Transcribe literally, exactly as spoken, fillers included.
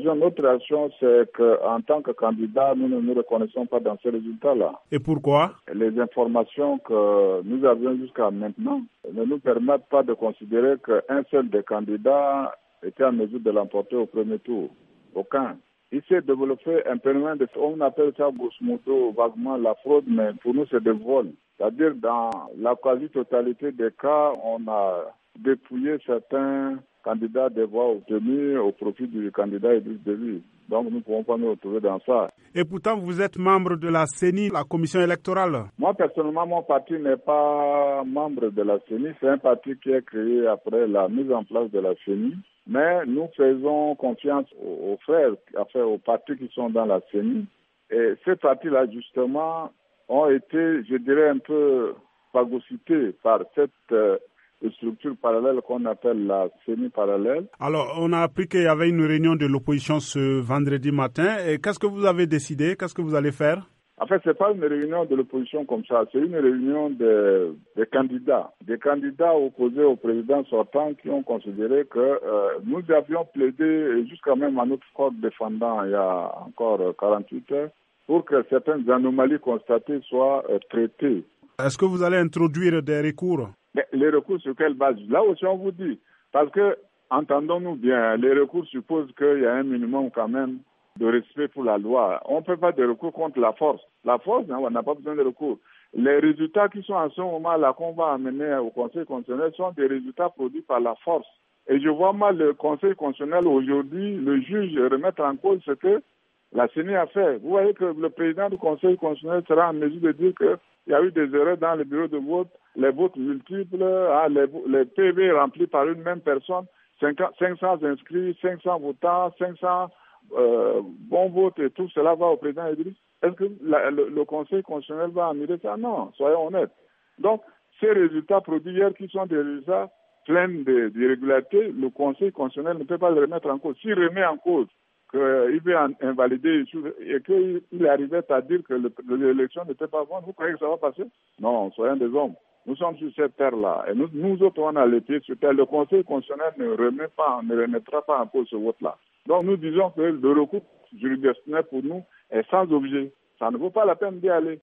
réaction. Notre réaction, c'est qu'en tant que candidat, nous ne nous reconnaissons pas dans ces résultats-là. Et pourquoi? Les informations que nous avions jusqu'à maintenant ne nous permettent pas de considérer qu'un seul des candidats était en mesure de l'emporter au premier tour. Aucun. Il s'est développé un phénomène de, on appelle ça grosso modo vaguement la fraude, mais pour nous c'est des vols. C'est-à-dire dans la quasi-totalité des cas, on a dépouillé certains candidats des voix obtenues au profit du candidat Idriss Déby. Donc nous ne pouvons pas nous retrouver dans ça. Et pourtant, vous êtes membre de la C E N I, la commission électorale. Moi, personnellement, mon parti n'est pas membre de la C E N I. C'est un parti qui est créé après la mise en place de la C E N I. Mais nous faisons confiance aux frères, enfin aux partis qui sont dans la C E N I. Et ces partis-là, justement, ont été, je dirais, un peu phagocytés par cette euh, structure parallèle qu'on appelle la C E N I parallèle. Alors, on a appris qu'il y avait une réunion de l'opposition ce vendredi matin. Et qu'est-ce que vous avez décidé? Qu'est-ce que vous allez faire? En fait, ce n'est pas une réunion de l'opposition comme ça, c'est une réunion des de candidats, des candidats opposés au président sortant qui ont considéré que euh, nous avions plaidé jusqu'à même à notre corps défendant il y a encore quarante-huit heures pour que certaines anomalies constatées soient euh, traitées. Est-ce que vous allez introduire des recours? Mais les recours sur quelle base? Là aussi on vous dit, parce que, entendons-nous bien, les recours supposent qu'il y a un minimum quand même de respect pour la loi. On ne peut pas de recours contre la force. La force, non, on n'a pas besoin de recours. Les résultats qui sont en ce moment-là qu'on va amener au Conseil constitutionnel sont des résultats produits par la force. Et je vois mal le Conseil constitutionnel aujourd'hui, le juge, remettre en cause ce que la C E N I a fait. Vous voyez que le président du Conseil constitutionnel sera en mesure de dire qu'il y a eu des erreurs dans le bureau de vote, les votes multiples, ah, les, les P V remplis par une même personne, cinq cents inscrits, cinq cents votants, cinq cents euh, bons votes et tout cela va au président Idriss. Est-ce que la, le, le Conseil constitutionnel va admirer ça? Non, soyons honnêtes. Donc, ces résultats produits hier qui sont des résultats pleins d'irrégularités, le Conseil constitutionnel ne peut pas les remettre en cause. S'il remet en cause qu'il veut invalider et qu'il arrivait à dire que l'élection n'était pas bonne, vous croyez que ça va passer? Non, soyons des hommes. Nous sommes sur cette terre-là. Et nous, nous autres, on a les pieds sur terre. Le Conseil constitutionnel ne remet pas, ne remettra pas en cause ce vote-là. Donc nous disons que le recours juridictionnel pour nous est sans objet. Ça ne vaut pas la peine d'y aller.